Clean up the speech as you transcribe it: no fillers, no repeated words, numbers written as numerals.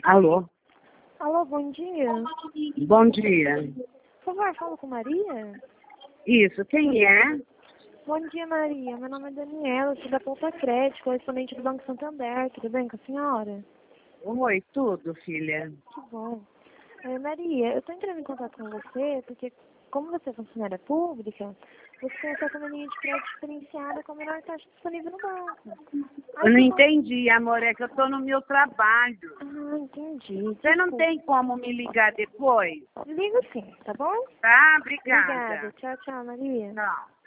Alô? Alô, bom dia. Bom dia. Por favor, fala com Maria? Isso, quem é? Bom dia, Maria. Meu nome é Daniela, sou da Poupa Crédito, correspondente do Banco Santander. Tudo bem com a senhora? Oi, tudo, filha. Que bom. Maria, eu estou entrando em contato com você porque, como você é funcionária pública, você tem acesso a uma linha de crédito diferenciada com a menor taxa disponível no banco. Eu não entendi, amor, é que eu tô no meu trabalho. Ah, entendi. Você não tem como me ligar depois? Ligo sim, tá bom? Tá, Obrigada. obrigada. Tchau, tchau, Maria. Tchau.